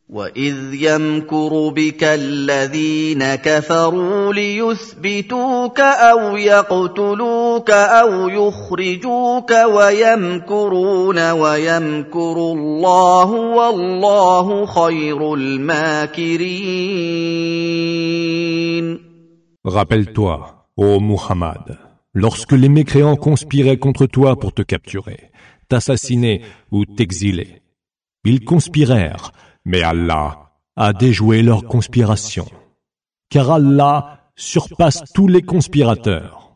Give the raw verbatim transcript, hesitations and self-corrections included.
وَإِذْ يَمْكُرُ بِكَ الَّذِينَ كَفَرُوا لِيُثْبِتُوكَ أَوْ يَقْتُلُوكَ أَوْ يُخْرِجُوكَ وَيَمْكُرُونَ وَيَمْكُرُ اللَّهُ وَاللَّهُ خَيْرُ الْمَاكِرِينَ. Rappelle-toi, ô Muhammad, lorsque les mécréants conspiraient contre toi pour te capturer, t'assassiner ou t'exiler. Ils conspirèrent, mais Allah a déjoué leur conspiration. Car Allah surpasse tous les conspirateurs.